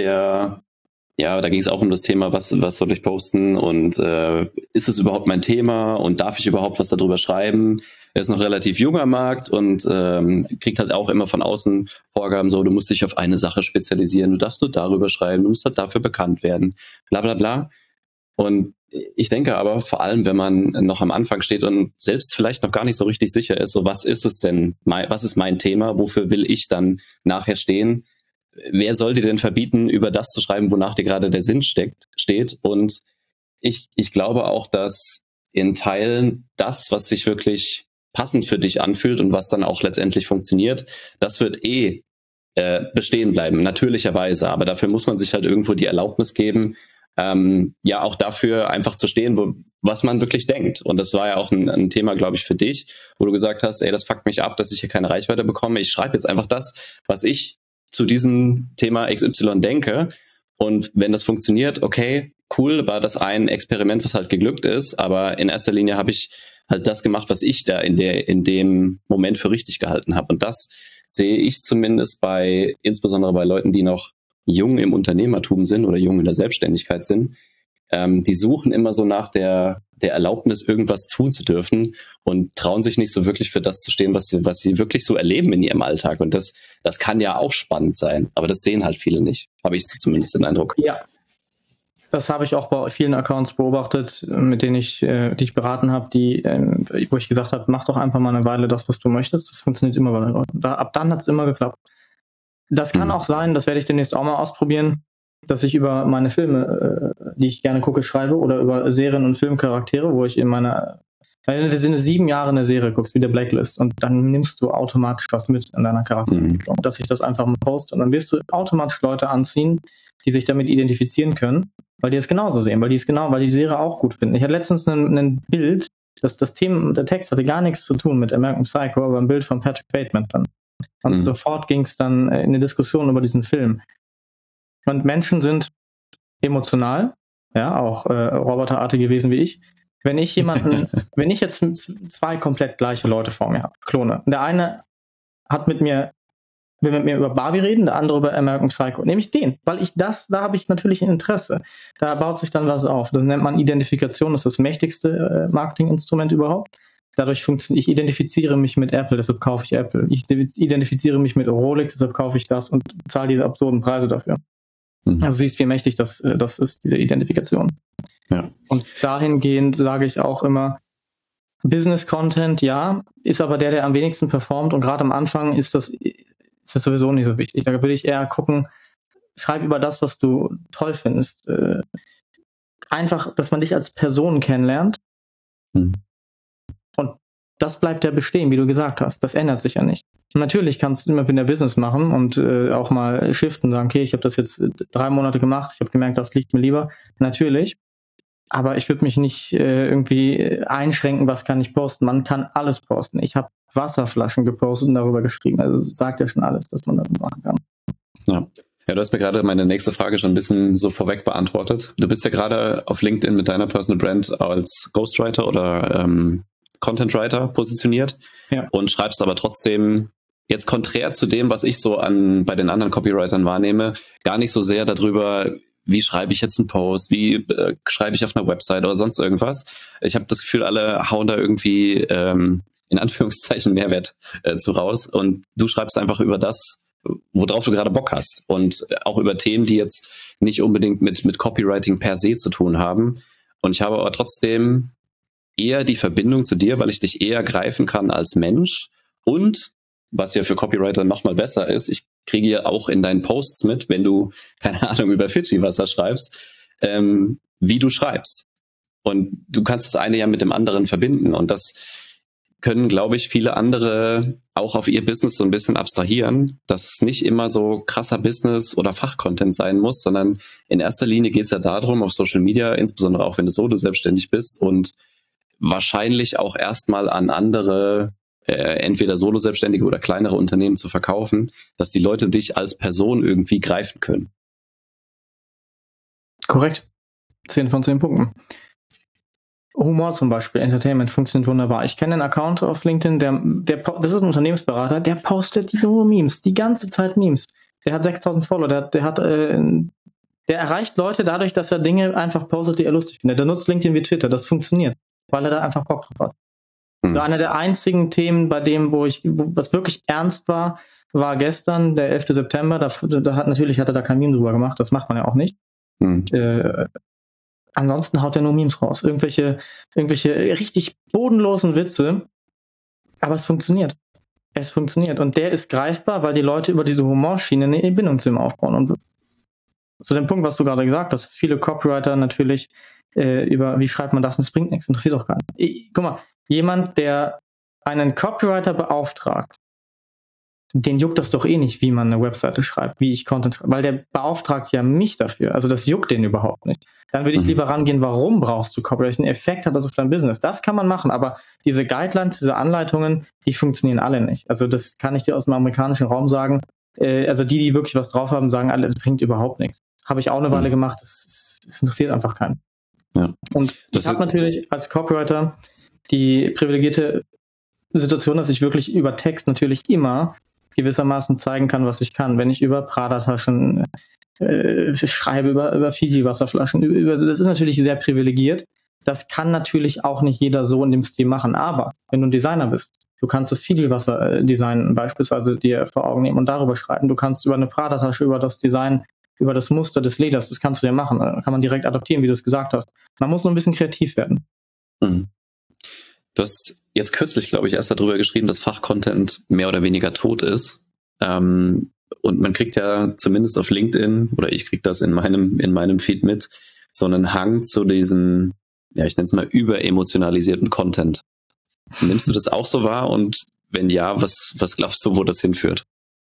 da ging es auch um das Thema, was soll ich posten und ist es überhaupt mein Thema und darf ich überhaupt was darüber schreiben? Er ist noch relativ junger Markt und kriegt halt auch immer von außen Vorgaben so, du musst dich auf eine Sache spezialisieren, du darfst nur darüber schreiben, du musst halt dafür bekannt werden, bla bla bla. Und ich denke aber, vor allem, wenn man noch am Anfang steht und selbst vielleicht noch gar nicht so richtig sicher ist, so was ist es denn, was ist mein Thema, wofür will ich dann nachher stehen? Wer soll dir denn verbieten, über das zu schreiben, wonach dir gerade der Sinn steht? Und ich glaube auch, dass in Teilen das, was sich wirklich passend für dich anfühlt und was dann auch letztendlich funktioniert, das wird bestehen bleiben, natürlicherweise. Aber dafür muss man sich halt irgendwo die Erlaubnis geben, auch dafür einfach zu stehen, was man wirklich denkt. Und das war ja auch ein Thema, glaube ich, für dich, wo du gesagt hast, das fuckt mich ab, dass ich hier keine Reichweite bekomme. Ich schreibe jetzt einfach das, was ich zu diesem Thema XY denke. Und wenn das funktioniert, okay, cool, war das ein Experiment, was halt geglückt ist. Aber in erster Linie habe ich halt das gemacht, was ich da in dem Moment für richtig gehalten habe. Und das sehe ich zumindest insbesondere bei Leuten, die noch jung im Unternehmertum sind oder jung in der Selbstständigkeit sind, die suchen immer so nach der Erlaubnis, irgendwas tun zu dürfen und trauen sich nicht so wirklich für das zu stehen, was sie wirklich so erleben in ihrem Alltag. Und das kann ja auch spannend sein, aber das sehen halt viele nicht. Habe ich zumindest den Eindruck. Ja, das habe ich auch bei vielen Accounts beobachtet, mit denen die ich beraten habe, wo ich gesagt habe, mach doch einfach mal eine Weile das, was du möchtest. Das funktioniert immer bei den Leuten. Ab dann hat es immer geklappt. Das kann auch sein, das werde ich demnächst auch mal ausprobieren, dass ich über meine Filme, die ich gerne gucke, schreibe oder über Serien- und Filmcharaktere, wo ich wenn du 7 Jahre eine Serie guckst, wie der Blacklist, und dann nimmst du automatisch was mit in deiner Charakterentwicklung, dass ich das einfach mal poste und dann wirst du automatisch Leute anziehen, die sich damit identifizieren können, weil die es genauso sehen, weil die Serie auch gut finden. Ich hatte letztens ein Bild, das Thema, der Text hatte gar nichts zu tun mit American Psycho, aber ein Bild von Patrick Bateman dann. Und sofort ging es dann in eine Diskussion über diesen Film. Und Menschen sind emotional, ja, auch roboterartige Wesen wie ich. Wenn ich jetzt 2 komplett gleiche Leute vor mir habe, Klone, und der eine will mit mir über Barbie reden, der andere über American Psycho, nehme ich den, weil da habe ich natürlich ein Interesse. Da baut sich dann was auf. Das nennt man Identifikation, das ist das mächtigste Marketinginstrument überhaupt. Dadurch ich identifiziere mich mit Apple, deshalb kaufe ich Apple. Ich identifiziere mich mit Rolex, deshalb kaufe ich das und zahle diese absurden Preise dafür. Also siehst, wie mächtig das ist, diese Identifikation. Ja. Und dahingehend sage ich auch immer, Business-Content, ja, ist aber der am wenigsten performt und gerade am Anfang ist das sowieso nicht so wichtig. Da würde ich eher gucken, schreib über das, was du toll findest. Einfach, dass man dich als Person kennenlernt. Und das bleibt ja bestehen, wie du gesagt hast. Das ändert sich ja nicht. Natürlich kannst du immer wieder Business machen und auch mal shiften, sagen, okay, ich habe das jetzt 3 Monate gemacht, ich habe gemerkt, das liegt mir lieber. Natürlich. Aber ich würde mich nicht irgendwie einschränken, was kann ich posten. Man kann alles posten. Ich habe Wasserflaschen gepostet und darüber geschrieben. Also das sagt ja schon alles, dass man das machen kann. Ja, du hast mir gerade meine nächste Frage schon ein bisschen so vorweg beantwortet. Du bist ja gerade auf LinkedIn mit deiner Personal Brand als Ghostwriter oder Content Writer positioniert und schreibst aber trotzdem jetzt konträr zu dem, was ich so bei den anderen Copywritern wahrnehme, gar nicht so sehr darüber, wie schreibe ich jetzt einen Post, wie schreibe ich auf einer Website oder sonst irgendwas. Ich habe das Gefühl, alle hauen da irgendwie in Anführungszeichen Mehrwert zu raus und du schreibst einfach über das, worauf du gerade Bock hast und auch über Themen, die jetzt nicht unbedingt mit Copywriting per se zu tun haben. Und ich habe aber trotzdem eher die Verbindung zu dir, weil ich dich eher greifen kann als Mensch und was ja für Copywriter nochmal besser ist, ich kriege ja auch in deinen Posts mit, wenn du, keine Ahnung, über Fidschi-Wasser schreibst, wie du schreibst. Und du kannst das eine ja mit dem anderen verbinden. Und das können, glaube ich, viele andere auch auf ihr Business so ein bisschen abstrahieren, dass es nicht immer so krasser Business- oder Fachcontent sein muss, sondern in erster Linie geht es ja darum, auf Social Media, insbesondere auch wenn du solo selbstständig bist und wahrscheinlich auch erstmal an andere, entweder Solo-Selbstständige oder kleinere Unternehmen zu verkaufen, dass die Leute dich als Person irgendwie greifen können. Korrekt. 10 von 10 Punkten. Humor zum Beispiel, Entertainment funktioniert wunderbar. Ich kenne einen Account auf LinkedIn, das ist ein Unternehmensberater, der postet nur Memes, die ganze Zeit Memes. Der hat 6.000 Follower, der erreicht Leute dadurch, dass er Dinge einfach postet, die er lustig findet. Der nutzt LinkedIn wie Twitter, das funktioniert, weil er da einfach Bock drauf hat. So einer der einzigen Themen, bei dem, was wirklich ernst war gestern, der 11. September, hat er da kein Meme drüber gemacht, das macht man ja auch nicht. Ansonsten haut er nur Memes raus. Irgendwelche richtig bodenlosen Witze. Aber es funktioniert. Es funktioniert. Und der ist greifbar, weil die Leute über diese Humorschiene eine Bindung zu ihm aufbauen. Und zu dem Punkt, was du gerade gesagt hast, dass viele Copywriter natürlich wie schreibt man das? Und es bringt nichts. Interessiert doch keinen. Guck mal, jemand, der einen Copywriter beauftragt, den juckt das doch eh nicht, wie man eine Webseite schreibt, wie ich Content schreibe, weil der beauftragt ja mich dafür. Also das juckt den überhaupt nicht. Dann würde ich lieber rangehen, warum brauchst du Copyright? Welchen Effekt hat das auf dein Business? Das kann man machen, aber diese Guidelines, diese Anleitungen, die funktionieren alle nicht. Also das kann ich dir aus dem amerikanischen Raum sagen. Also die wirklich was drauf haben, sagen alle, das bringt überhaupt nichts. Habe ich auch eine Weile gemacht, das interessiert einfach keinen. Ja. Und ich habe natürlich als Copywriter die privilegierte Situation, dass ich wirklich über Text natürlich immer gewissermaßen zeigen kann, was ich kann. Wenn ich über Prada-Taschen schreibe, über Fiji-Wasserflaschen, das ist natürlich sehr privilegiert. Das kann natürlich auch nicht jeder so in dem Stil machen. Aber wenn du ein Designer bist, du kannst das Fiji-Wasser-Design beispielsweise dir vor Augen nehmen und darüber schreiben. Du kannst über eine Prada-Tasche, über das Design, über das Muster des Leders, das kannst du ja machen. Kann man direkt adaptieren, wie du es gesagt hast. Man muss nur ein bisschen kreativ werden. Mhm. Du hast jetzt kürzlich, glaube ich, erst darüber geschrieben, dass Fachcontent mehr oder weniger tot ist. Und man kriegt ja zumindest auf LinkedIn, oder ich kriege das in meinem Feed mit, so einen Hang zu diesem, ja, ich nenne es mal überemotionalisierten Content. Nimmst du das auch so wahr? Und wenn ja, was glaubst du, wo das hinführt?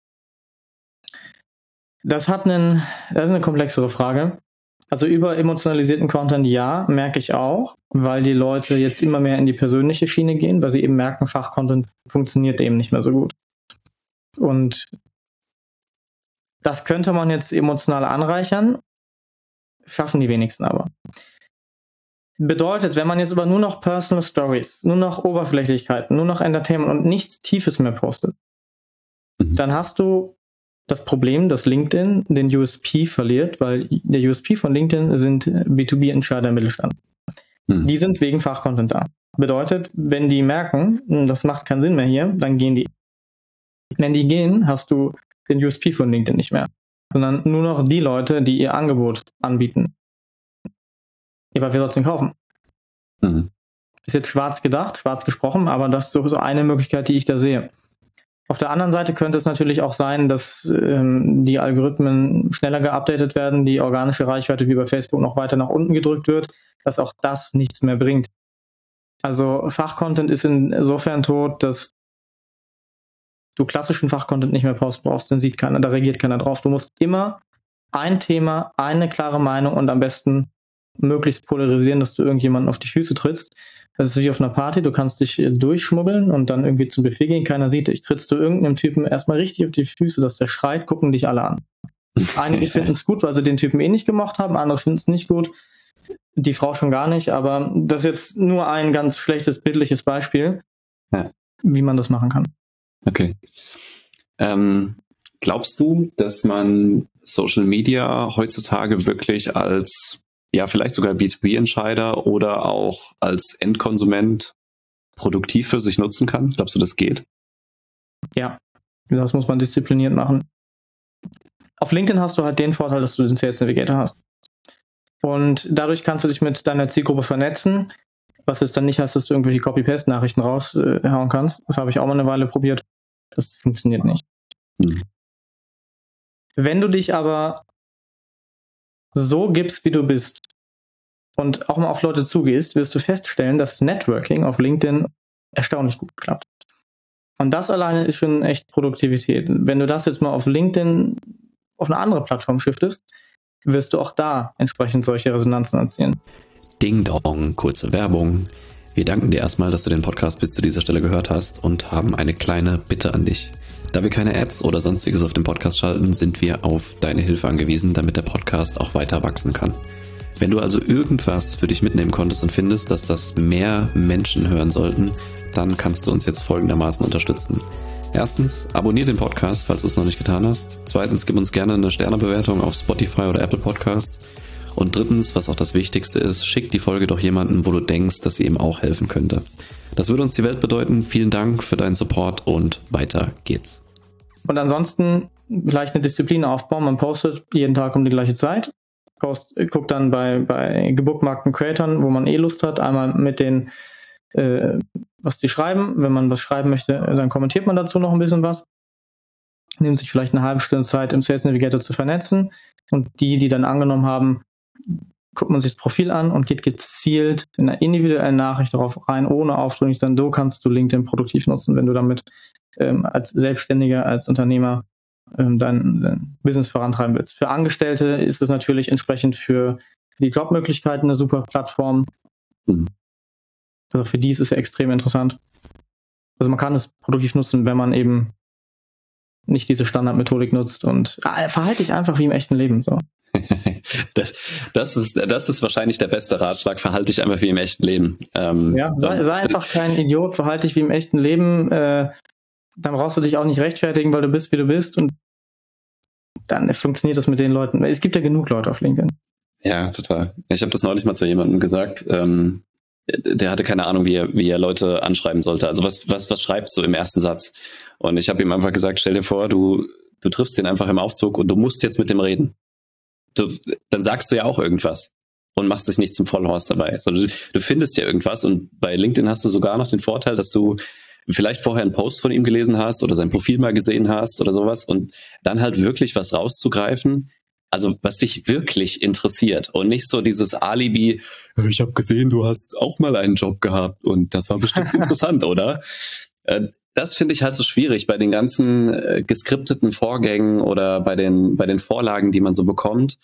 Das ist eine komplexere Frage. Also über emotionalisierten Content, ja, merke ich auch, weil die Leute jetzt immer mehr in die persönliche Schiene gehen, weil sie eben merken, Fachcontent funktioniert eben nicht mehr so gut. Und das könnte man jetzt emotional anreichern, schaffen die wenigsten aber. Bedeutet, wenn man jetzt aber nur noch Personal Stories, nur noch Oberflächlichkeiten, nur noch Entertainment und nichts Tiefes mehr postet, dann hast du das Problem, dass LinkedIn den USP verliert, weil der USP von LinkedIn sind B2B-Entscheider im Mittelstand. Die sind wegen Fachcontent da. Bedeutet, wenn die merken, das macht keinen Sinn mehr hier, dann gehen die. Wenn die gehen, hast du den USP von LinkedIn nicht mehr, sondern nur noch die Leute, die ihr Angebot anbieten. Aber wer soll es denn kaufen? Ist jetzt schwarz gedacht, schwarz gesprochen, aber das ist so eine Möglichkeit, die ich da sehe. Auf der anderen Seite könnte es natürlich auch sein, dass die Algorithmen schneller geupdatet werden, die organische Reichweite wie bei Facebook noch weiter nach unten gedrückt wird, dass auch das nichts mehr bringt. Also Fachcontent ist insofern tot, dass du klassischen Fachcontent nicht mehr posten brauchst, dann sieht keiner, da reagiert keiner drauf. Du musst immer ein Thema, eine klare Meinung und am besten möglichst polarisieren, dass du irgendjemanden auf die Füße trittst. Das ist wie auf einer Party, du kannst dich durchschmuggeln und dann irgendwie zum Buffet gehen, keiner sieht dich. Trittst du irgendeinem Typen erstmal richtig auf die Füße, dass der schreit, gucken dich alle an. Einige finden es gut, weil sie den Typen eh nicht gemocht haben, andere finden es nicht gut, die Frau schon gar nicht, aber das ist jetzt nur ein ganz schlechtes bildliches Beispiel, wie man das machen kann. Okay. Glaubst du, dass man Social Media heutzutage wirklich als, ja, vielleicht sogar B2B-Entscheider oder auch als Endkonsument produktiv für sich nutzen kann? Glaubst du, das geht? Ja, das muss man diszipliniert machen. Auf LinkedIn hast du halt den Vorteil, dass du den Sales Navigator hast. Und dadurch kannst du dich mit deiner Zielgruppe vernetzen, was jetzt dann nicht heißt, dass du irgendwelche Copy-Paste-Nachrichten raushauen kannst. Das habe ich auch mal eine Weile probiert. Das funktioniert nicht. Wenn du dich aber so gibst, wie du bist und auch mal auf Leute zugehst, wirst du feststellen, dass Networking auf LinkedIn erstaunlich gut geklappt. Und das alleine ist schon echt Produktivität. Wenn du das jetzt mal auf LinkedIn auf eine andere Plattform shiftest, wirst du auch da entsprechend solche Resonanzen erzielen. Ding Dong, kurze Werbung. Wir danken dir erstmal, dass du den Podcast bis zu dieser Stelle gehört hast und haben eine kleine Bitte an dich. Da wir keine Ads oder sonstiges auf dem Podcast schalten, sind wir auf deine Hilfe angewiesen, damit der Podcast auch weiter wachsen kann. Wenn du also irgendwas für dich mitnehmen konntest und findest, dass das mehr Menschen hören sollten, dann kannst du uns jetzt folgendermaßen unterstützen. Erstens, abonniere den Podcast, falls du es noch nicht getan hast. Zweitens, gib uns gerne eine Sternebewertung auf Spotify oder Apple Podcasts. Und drittens, was auch das Wichtigste ist, schick die Folge doch jemandem, wo du denkst, dass sie ihm auch helfen könnte. Das würde uns die Welt bedeuten. Vielen Dank für deinen Support und weiter geht's. Und ansonsten vielleicht eine Disziplin aufbauen. Man postet jeden Tag um die gleiche Zeit. Guckt dann bei gebookmarkten Creatoren, wo man Lust hat, einmal mit denen, was die schreiben. Wenn man was schreiben möchte, dann kommentiert man dazu noch ein bisschen was. Nimmt sich vielleicht eine halbe Stunde Zeit, im Sales Navigator zu vernetzen. Und die dann angenommen haben, guckt man sich das Profil an und geht gezielt in einer individuellen Nachricht darauf rein, ohne aufdringlich. Dann kannst du LinkedIn produktiv nutzen, wenn du damit als Selbstständiger, als Unternehmer dein Business vorantreiben willst. Für Angestellte ist es natürlich entsprechend für die Jobmöglichkeiten eine super Plattform. Also für die ist es ja extrem interessant. Also man kann es produktiv nutzen, wenn man eben nicht diese Standardmethodik nutzt und verhalte dich einfach wie im echten Leben so. Das ist wahrscheinlich der beste Ratschlag. Verhalte dich einfach wie im echten Leben. Sei einfach kein Idiot, verhalte dich wie im echten Leben. Dann brauchst du dich auch nicht rechtfertigen, weil du bist, wie du bist. Und dann funktioniert das mit den Leuten. Es gibt ja genug Leute auf LinkedIn. Ja, total. Ich habe das neulich mal zu jemandem gesagt. Der hatte keine Ahnung, wie er Leute anschreiben sollte. Also was schreibst du im ersten Satz? Und ich habe ihm einfach gesagt, stell dir vor, du triffst den einfach im Aufzug und du musst jetzt mit dem reden. Dann sagst du ja auch irgendwas und machst dich nicht zum Vollhorst dabei. Also du findest ja irgendwas und bei LinkedIn hast du sogar noch den Vorteil, dass du vielleicht vorher einen Post von ihm gelesen hast oder sein Profil mal gesehen hast oder sowas und dann halt wirklich was rauszugreifen, also was dich wirklich interessiert und nicht so dieses Alibi, ich habe gesehen, du hast auch mal einen Job gehabt und das war bestimmt interessant, oder? Das finde ich halt so schwierig bei den ganzen geskripteten Vorgängen oder bei den Vorlagen, die man so bekommt.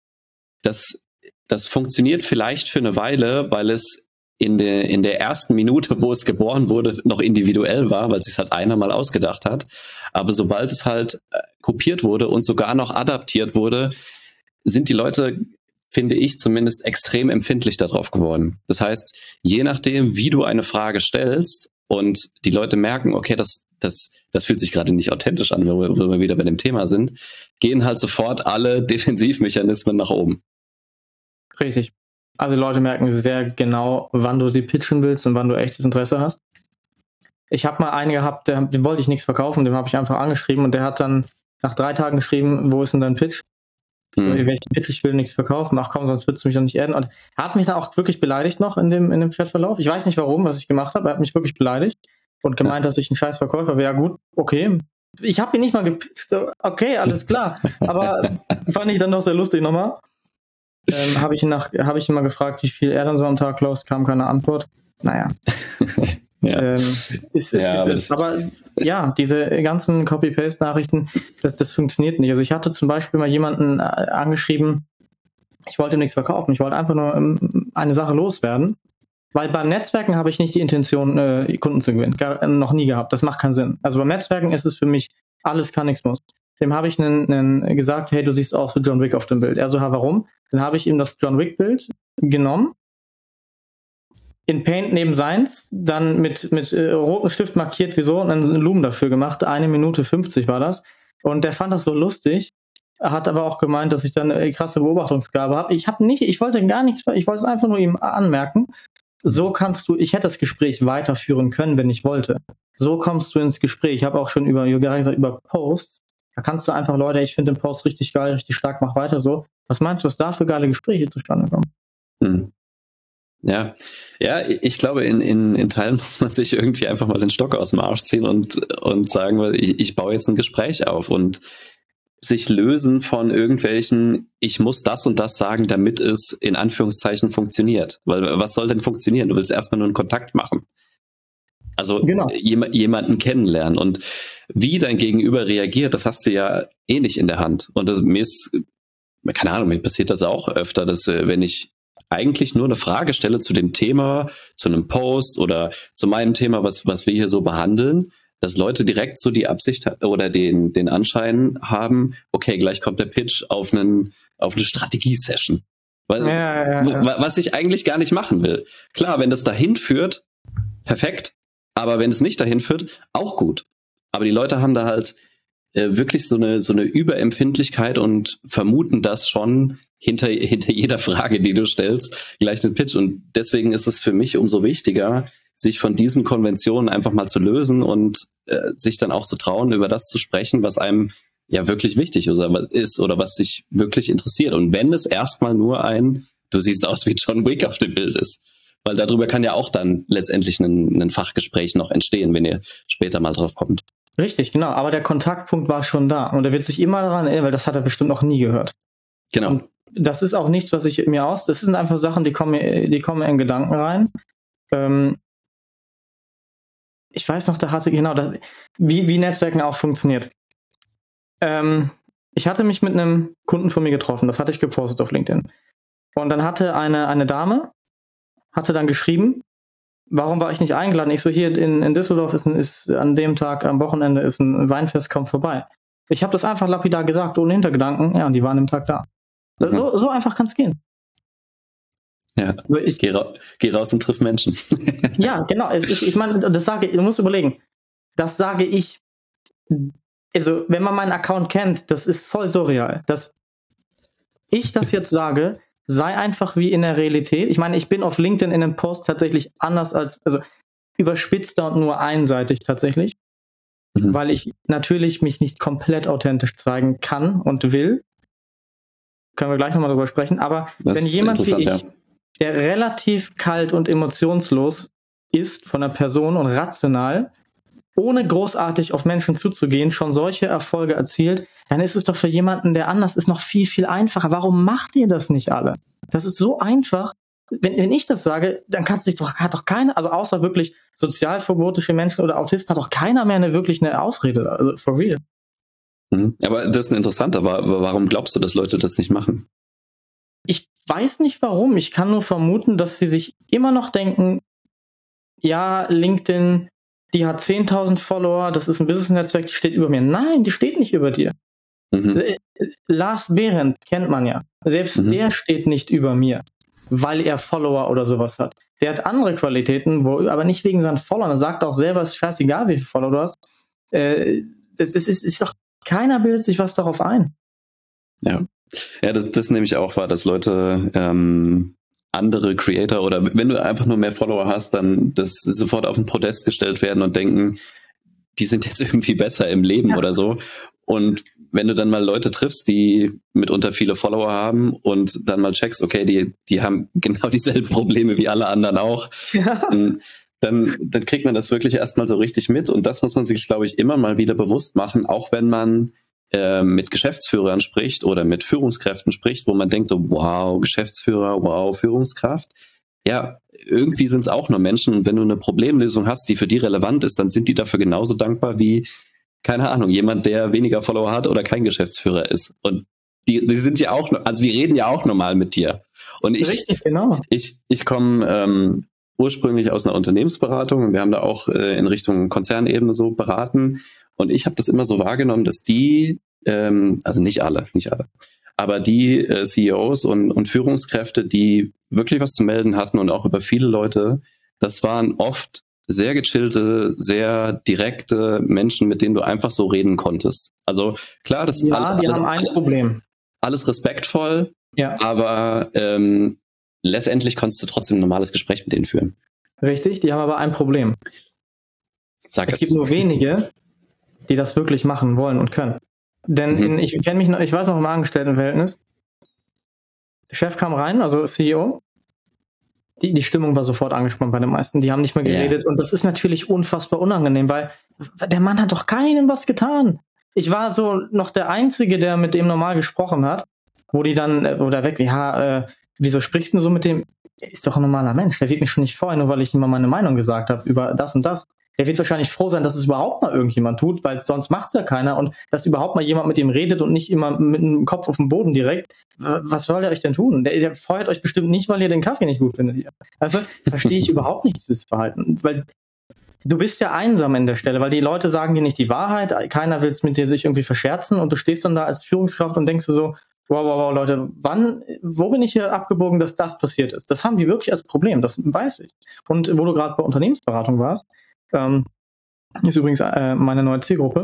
Das funktioniert vielleicht für eine Weile, weil es in der ersten Minute, wo es geboren wurde, noch individuell war, weil es sich halt einer mal ausgedacht hat. Aber sobald es halt kopiert wurde und sogar noch adaptiert wurde, sind die Leute, finde ich zumindest, extrem empfindlich darauf geworden. Das heißt, je nachdem, wie du eine Frage stellst und die Leute merken, okay, das fühlt sich gerade nicht authentisch an, wo wir wieder bei dem Thema sind, gehen halt sofort alle Defensivmechanismen nach oben. Richtig. Also die Leute merken sehr genau, wann du sie pitchen willst und wann du echtes Interesse hast. Ich habe mal einen gehabt, dem wollte ich nichts verkaufen, dem habe ich einfach angeschrieben und der hat dann nach 3 Tagen geschrieben, wo ist denn dein Pitch? So, welchen Pitch, ich will nichts verkaufen. Ach komm, sonst würdest du mich doch nicht adden. Und er hat mich dann auch wirklich beleidigt noch in dem Chatverlauf. Ich weiß nicht warum, was ich gemacht habe. Er hat mich wirklich beleidigt und gemeint, dass ich ein scheiß Verkäufer wäre. Ja gut, okay. Ich habe ihn nicht mal gepitcht. Okay, alles klar. Aber fand ich dann doch sehr lustig nochmal. Habe ich ihn mal gefragt, wie viel er dann so am Tag closed, kam keine Antwort. Naja. Ja. Aber ja, diese ganzen Copy-Paste-Nachrichten, das funktioniert nicht. Also ich hatte zum Beispiel mal jemanden angeschrieben, ich wollte nichts verkaufen, ich wollte einfach nur eine Sache loswerden, weil beim Netzwerken habe ich nicht die Intention, Kunden zu gewinnen. Noch nie gehabt, das macht keinen Sinn. Also beim Netzwerken ist es für mich, alles kann, nichts muss. Dem habe ich gesagt, hey, du siehst aus wie John Wick auf dem Bild. Er so, warum? Dann habe ich ihm das John Wick-Bild genommen, in Paint neben seins, dann mit rotem Stift markiert, wieso, und dann einen Lumen dafür gemacht. 1:50 war das. Und der fand das so lustig, hat aber auch gemeint, dass ich dann eine krasse Beobachtungsgabe habe. Ich wollte gar nichts, ich wollte es einfach nur ihm anmerken. So ich hätte das Gespräch weiterführen können, wenn ich wollte. So kommst du ins Gespräch. Ich habe auch schon über Posts. Da kannst du einfach, Leute, ich finde den Post richtig geil, richtig stark, mach weiter so. Was meinst du, was da für geile Gespräche zustande kommen? Ja, ich glaube, in Teilen muss man sich irgendwie einfach mal den Stock aus dem Arsch ziehen und sagen, ich baue jetzt ein Gespräch auf und sich lösen von irgendwelchen, ich muss das und das sagen, damit es in Anführungszeichen funktioniert. Weil was soll denn funktionieren? Du willst erstmal nur einen Kontakt machen. Also Genau. jemanden kennenlernen. Und wie dein Gegenüber reagiert, das hast du ja eh nicht in der Hand. Und mir ist, keine Ahnung, mir passiert das auch öfter, dass wenn ich eigentlich nur eine Frage stelle zu dem Thema, zu einem Post oder zu meinem Thema, was wir hier so behandeln, dass Leute direkt so die Absicht oder den Anschein haben, okay, gleich kommt der Pitch auf eine Strategie-Session. Was ich eigentlich gar nicht machen will. Klar, wenn das dahin führt, perfekt. Aber wenn es nicht dahin führt, auch gut. Aber die Leute haben da halt wirklich so eine Überempfindlichkeit und vermuten das schon hinter jeder Frage, die du stellst, gleich den Pitch. Und deswegen ist es für mich umso wichtiger, sich von diesen Konventionen einfach mal zu lösen und sich dann auch zu trauen, über das zu sprechen, was einem ja wirklich wichtig ist oder was dich wirklich interessiert. Und wenn es erstmal nur du siehst aus wie John Wick auf dem Bild ist. Weil darüber kann ja auch dann letztendlich ein Fachgespräch noch entstehen, wenn ihr später mal drauf kommt. Richtig, genau. Aber der Kontaktpunkt war schon da. Und er wird sich immer daran erinnern, weil das hat er bestimmt noch nie gehört. Genau. Und das ist auch nichts, was ich mir das sind einfach Sachen, die kommen in Gedanken rein. Ich weiß noch, wie Netzwerken auch funktioniert. Ich hatte mich mit einem Kunden von mir getroffen, das hatte ich gepostet auf LinkedIn. Und dann hatte eine Dame, hatte dann geschrieben, warum war ich nicht eingeladen? Ich so, hier in Düsseldorf ist an dem Tag, am Wochenende ist ein Weinfest, kommt vorbei. Ich habe das einfach lapidar gesagt, ohne Hintergedanken, ja, und die waren am Tag da. Mhm. So einfach kann es gehen. Ja, also geh raus und triff Menschen. Ja, genau. Ich meine, du musst überlegen, das sage ich, also wenn man meinen Account kennt, das ist voll surreal, dass ich das jetzt sage, sei einfach wie in der Realität. Ich meine, ich bin auf LinkedIn in einem Post tatsächlich anders also überspitzter und nur einseitig tatsächlich, weil ich natürlich mich nicht komplett authentisch zeigen kann und will. Können wir gleich nochmal drüber sprechen. Aber wenn jemand wie ich, der relativ kalt und emotionslos ist von der Person und rational, ohne großartig auf Menschen zuzugehen, schon solche Erfolge erzielt, dann ist es doch für jemanden, der anders ist, noch viel, viel einfacher. Warum macht ihr das nicht alle? Das ist so einfach. Wenn ich das sage, dann hat doch keiner, also außer wirklich sozialphobotische Menschen oder Autisten, hat doch keiner mehr wirklich eine Ausrede, also for real. Aber das ist interessant, aber warum glaubst du, dass Leute das nicht machen? Ich weiß nicht warum. Ich kann nur vermuten, dass sie sich immer noch denken, ja, LinkedIn, die hat 10.000 Follower, das ist ein Business-Netzwerk, die steht über mir. Nein, die steht nicht über dir. Lars Behrendt kennt man ja. Selbst der steht nicht über mir, weil er Follower oder sowas hat. Der hat andere Qualitäten, aber nicht wegen seinen Followern. Er sagt auch selber, es ist scheißegal, wie viele Follower du hast. Das ist doch, keiner bildet sich was darauf ein. Ja, das nehme ich auch wahr, dass Leute andere Creator oder wenn du einfach nur mehr Follower hast, dann das sofort auf den Podest gestellt werden und denken, die sind jetzt irgendwie besser im Leben oder so. Und wenn du dann mal Leute triffst, die mitunter viele Follower haben und dann mal checkst, okay, die haben genau dieselben Probleme wie alle anderen auch, dann kriegt man das wirklich erstmal so richtig mit. Und das muss man sich, glaube ich, immer mal wieder bewusst machen, auch wenn man mit Geschäftsführern spricht oder mit Führungskräften spricht, wo man denkt so, wow, Geschäftsführer, wow, Führungskraft. Ja, irgendwie sind es auch nur Menschen und wenn du eine Problemlösung hast, die für die relevant ist, dann sind die dafür genauso dankbar wie, keine Ahnung, jemand, der weniger Follower hat oder kein Geschäftsführer ist. Und die sind ja auch, also die reden ja auch normal mit dir. Und Richtig, genau. Ich komme ursprünglich aus einer Unternehmensberatung und wir haben da auch in Richtung Konzernebene so beraten. Und ich habe das immer so wahrgenommen, dass die, also nicht alle, aber die CEOs und Führungskräfte, die wirklich was zu melden hatten und auch über viele Leute, das waren oft sehr gechillte, sehr direkte Menschen, mit denen du einfach so reden konntest. Also klar, das die haben ein Problem. Alles respektvoll, aber letztendlich konntest du trotzdem ein normales Gespräch mit denen führen. Richtig, die haben aber ein Problem. Es gibt nur wenige, die das wirklich machen wollen und können. Denn ich weiß noch im Angestelltenverhältnis, der Chef kam rein, also CEO, die Stimmung war sofort angespannt bei den meisten, die haben nicht mehr geredet und das ist natürlich unfassbar unangenehm, weil der Mann hat doch keinem was getan. Ich war so noch der Einzige, der mit dem normal gesprochen hat, wo die dann, wieso sprichst du so mit dem? Der ist doch ein normaler Mensch, der wird mich schon nicht freuen, nur weil ich ihm mal meine Meinung gesagt habe über das und das. der wird wahrscheinlich froh sein, dass es überhaupt mal irgendjemand tut, weil sonst macht es ja keiner und dass überhaupt mal jemand mit ihm redet und nicht immer mit dem Kopf auf dem Boden direkt. Was soll der euch denn tun? Der feuert euch bestimmt nicht, weil ihr den Kaffee nicht gut findet hier. Also verstehe ich überhaupt nicht dieses Verhalten, weil du bist ja einsam an der Stelle, weil die Leute sagen dir nicht die Wahrheit, keiner will es mit dir sich irgendwie verscherzen und du stehst dann da als Führungskraft und denkst dir so, wow, Leute, wo bin ich hier abgebogen, dass das passiert ist? Das haben die wirklich als Problem, das weiß ich. Und wo du gerade bei Unternehmensberatung warst, ist übrigens meine neue Zielgruppe.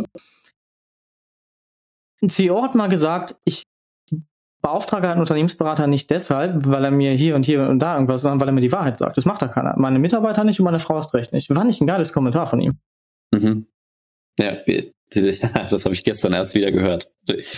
Ein CEO hat mal gesagt, ich beauftrage einen Unternehmensberater nicht deshalb, weil er mir hier und da irgendwas, sondern weil er mir die Wahrheit sagt. Das macht da keiner. Meine Mitarbeiter nicht und meine Frau erst recht nicht. War nicht ein geiles Kommentar von ihm. Mhm. Ja, das habe ich gestern erst wieder gehört.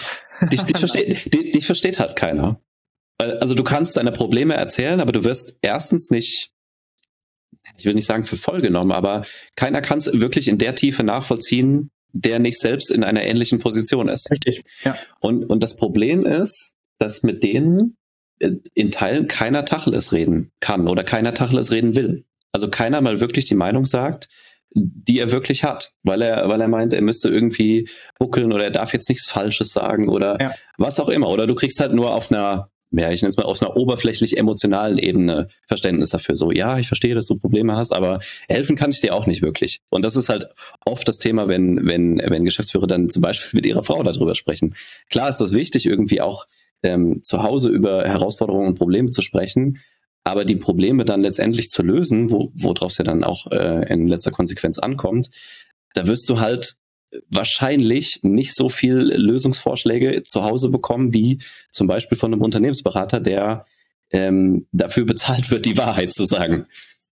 Dich versteht halt keiner. Also du kannst deine Probleme erzählen, aber du wirst erstens nicht, ich will nicht sagen für voll genommen, aber keiner kann es wirklich in der Tiefe nachvollziehen, der nicht selbst in einer ähnlichen Position ist. Richtig, ja. Und das Problem ist, dass mit denen in Teilen keiner Tacheles reden kann oder keiner Tacheles reden will. Also keiner mal wirklich die Meinung sagt, die er wirklich hat, weil er meint, er müsste irgendwie buckeln oder er darf jetzt nichts Falsches sagen oder was auch immer. Oder du kriegst halt nur auf einer, ich nenne es mal auf einer oberflächlich emotionalen Ebene Verständnis dafür. So, ja, ich verstehe, dass du Probleme hast, aber helfen kann ich dir auch nicht wirklich. Und das ist halt oft das Thema, wenn Geschäftsführer dann zum Beispiel mit ihrer Frau darüber sprechen. Klar ist das wichtig, irgendwie auch zu Hause über Herausforderungen und Probleme zu sprechen, aber die Probleme dann letztendlich zu lösen, worauf es ja dann auch in letzter Konsequenz ankommt, da wirst du halt wahrscheinlich nicht so viel Lösungsvorschläge zu Hause bekommen, wie zum Beispiel von einem Unternehmensberater, der dafür bezahlt wird, die Wahrheit zu sagen.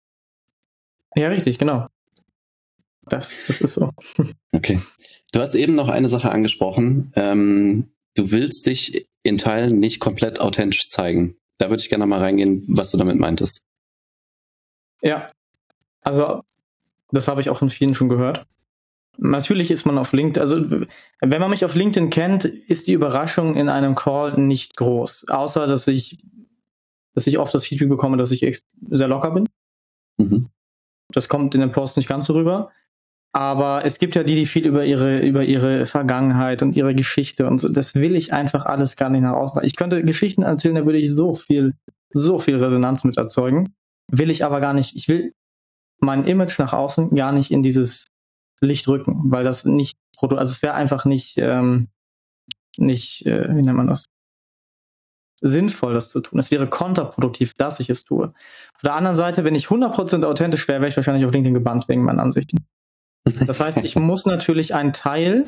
Ja, richtig, genau. Das ist so. Okay. Du hast eben noch eine Sache angesprochen. Du willst dich in Teilen nicht komplett authentisch zeigen. Da würde ich gerne mal reingehen, was du damit meintest. Ja, also das habe ich auch von vielen schon gehört. Natürlich ist man auf LinkedIn, also wenn man mich auf LinkedIn kennt, ist die Überraschung in einem Call nicht groß. Außer, dass ich oft das Feedback bekomme, dass ich sehr locker bin. Mhm. Das kommt in dem Post nicht ganz so rüber. Aber es gibt ja die viel über ihre Vergangenheit und ihre Geschichte und so. Das will ich einfach alles gar nicht nach außen. Ich könnte Geschichten erzählen, da würde ich so viel Resonanz mit erzeugen. Will ich aber gar nicht. Ich will mein Image nach außen gar nicht in dieses Licht rücken, weil das nicht, also es wäre einfach nicht, wie nennt man das? Sinnvoll, das zu tun. Es wäre kontraproduktiv, dass ich es tue. Auf der anderen Seite, wenn ich 100% authentisch wäre, wäre ich wahrscheinlich auf LinkedIn gebannt wegen meinen Ansichten. Das heißt, ich muss natürlich einen Teil,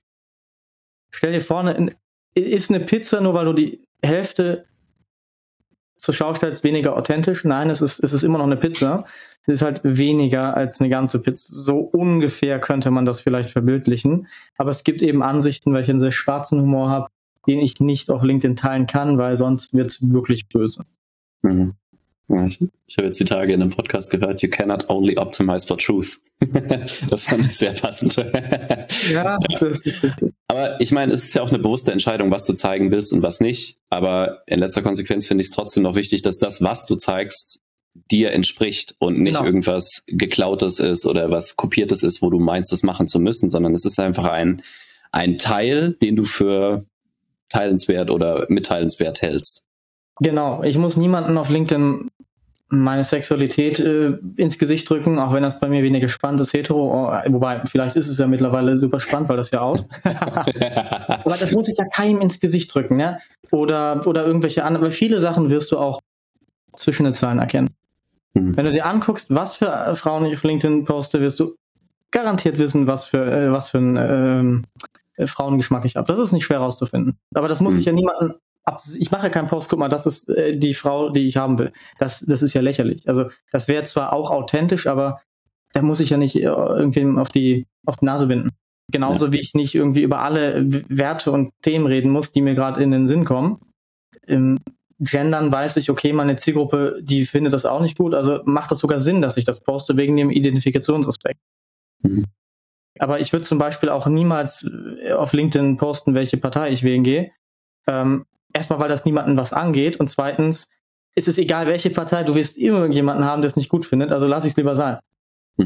stell dir vor, ist eine Pizza, nur weil du die Hälfte zur Schau stellst, weniger authentisch? Nein, es ist immer noch eine Pizza. Es ist halt weniger als eine ganze Pizza. So ungefähr könnte man das vielleicht verbildlichen. Aber es gibt eben Ansichten, weil ich einen sehr schwarzen Humor habe, den ich nicht auf LinkedIn teilen kann, weil sonst wird es wirklich böse. Mhm. Ich habe jetzt die Tage in einem Podcast gehört, you cannot only optimize for truth. Das fand ich sehr passend. Ja, das ist richtig. Aber ich meine, es ist ja auch eine bewusste Entscheidung, was du zeigen willst und was nicht. Aber in letzter Konsequenz finde ich es trotzdem noch wichtig, dass das, was du zeigst, dir entspricht und nicht irgendwas Geklautes ist oder was Kopiertes ist, wo du meinst, das machen zu müssen, sondern es ist einfach ein Teil, den du für teilenswert oder mitteilenswert hältst. Genau, ich muss niemanden auf LinkedIn meine Sexualität ins Gesicht drücken, auch wenn das bei mir weniger spannend ist, hetero, wobei, vielleicht ist es ja mittlerweile super spannend, weil das ja out. Aber das muss ich ja keinem ins Gesicht drücken, ne? Oder irgendwelche anderen, weil viele Sachen wirst du auch zwischen den Zeilen erkennen. Mhm. Wenn du dir anguckst, was für Frauen ich auf LinkedIn poste, wirst du garantiert wissen, was für einen Frauengeschmack ich habe. Das ist nicht schwer rauszufinden. Aber das muss ich ja niemanden. Ich mache ja keinen Post, guck mal, das ist die Frau, die ich haben will. Das ist ja lächerlich. Also das wäre zwar auch authentisch, aber da muss ich ja nicht irgendwem auf die Nase binden. Genauso wie ich nicht irgendwie über alle Werte und Themen reden muss, die mir gerade in den Sinn kommen. Im Gendern weiß ich, okay, meine Zielgruppe, die findet das auch nicht gut, also macht das sogar Sinn, dass ich das poste, wegen dem Identifikationsaspekt. Mhm. Aber ich würde zum Beispiel auch niemals auf LinkedIn posten, welche Partei ich wählen gehe. Erstmal, weil das niemanden was angeht, und zweitens ist es egal, welche Partei, du wirst immer jemanden haben, der es nicht gut findet, also lass ich es lieber sein. Mhm.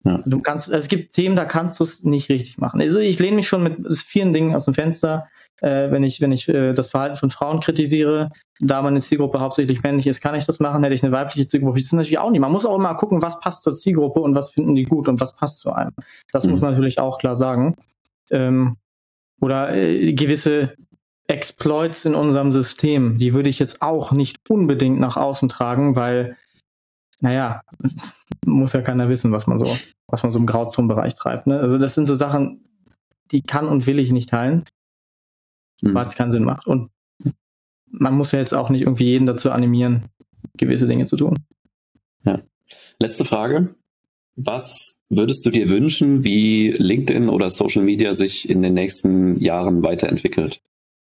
Ja. Es gibt Themen, da kannst du es nicht richtig machen. Also ich lehne mich schon mit vielen Dingen aus dem Fenster, wenn ich das Verhalten von Frauen kritisiere. Da meine Zielgruppe hauptsächlich männlich ist, kann ich das machen. Hätte ich eine weibliche Zielgruppe, das ist natürlich auch nicht. Man muss auch immer gucken, was passt zur Zielgruppe und was finden die gut und was passt zu einem. Das muss man natürlich auch klar sagen. Oder gewisse Exploits in unserem System, die würde ich jetzt auch nicht unbedingt nach außen tragen, weil, muss ja keiner wissen, was man so im Grauzonenbereich treibt. Ne? Also das sind so Sachen, die kann und will ich nicht teilen, weil es keinen Sinn macht. Und man muss ja jetzt auch nicht irgendwie jeden dazu animieren, gewisse Dinge zu tun. Ja. Letzte Frage. Was würdest du dir wünschen, wie LinkedIn oder Social Media sich in den nächsten Jahren weiterentwickelt?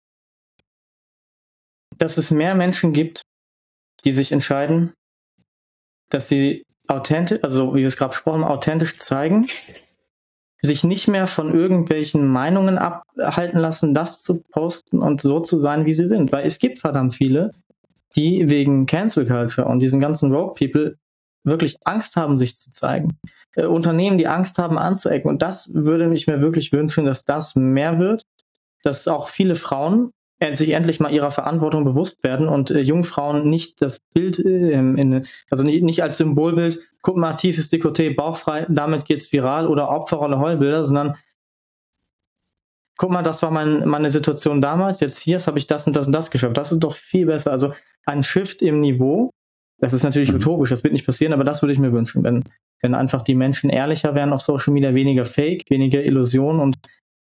Dass es mehr Menschen gibt, die sich entscheiden, dass sie authentisch, also wie wir es gerade besprochen haben, authentisch zeigen, sich nicht mehr von irgendwelchen Meinungen abhalten lassen, das zu posten und so zu sein, wie sie sind. Weil es gibt verdammt viele, die wegen Cancel Culture und diesen ganzen Rogue People wirklich Angst haben, sich zu zeigen. Unternehmen, die Angst haben, anzuecken. Und das würde ich mir wirklich wünschen, dass das mehr wird, dass auch viele Frauen sich endlich mal ihrer Verantwortung bewusst werden und Jungfrauen nicht das Bild, also nicht als Symbolbild, guck mal, tiefes Dekolleté, bauchfrei, damit geht's viral oder Opferrolle, Heulbilder, sondern guck mal, das war meine Situation damals, jetzt hier habe ich das und das und das geschafft. Das ist doch viel besser. Also ein Shift im Niveau, das ist natürlich utopisch, das wird nicht passieren, aber das würde ich mir wünschen, wenn einfach die Menschen ehrlicher wären auf Social Media, weniger Fake, weniger Illusion und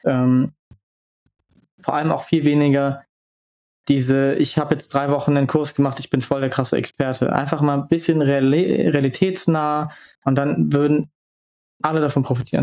vor allem auch viel weniger ich habe jetzt 3 Wochen einen Kurs gemacht, ich bin voll der krasse Experte. Einfach mal ein bisschen realitätsnah und dann würden alle davon profitieren.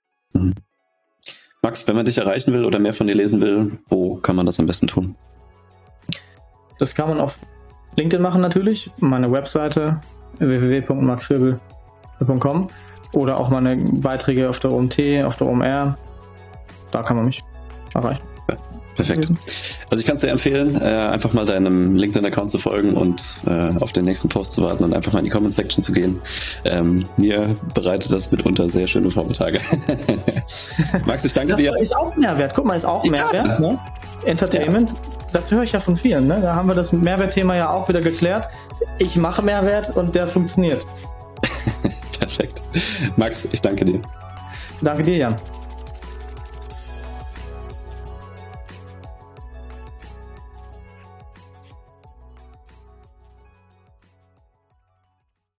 Max, wenn man dich erreichen will oder mehr von dir lesen will, wo kann man das am besten tun? Das kann man auf LinkedIn machen natürlich, meine Webseite www.maxschöbel.com oder auch meine Beiträge auf der OMT, auf der OMR. Da kann man mich erreichen. Perfekt. Also ich kann es dir empfehlen, einfach mal deinem LinkedIn-Account zu folgen und auf den nächsten Post zu warten und einfach mal in die Comment-Section zu gehen. Mir bereitet das mitunter sehr schöne Vormittage. Max, ich danke dir. Ist auch Mehrwert. Guck mal, ist auch Mehrwert. Ne? Entertainment, das höre ich ja von vielen. Ne? Da haben wir das Mehrwertthema ja auch wieder geklärt. Ich mache Mehrwert und der funktioniert. Perfekt. Max, ich danke dir. Danke dir, Jan.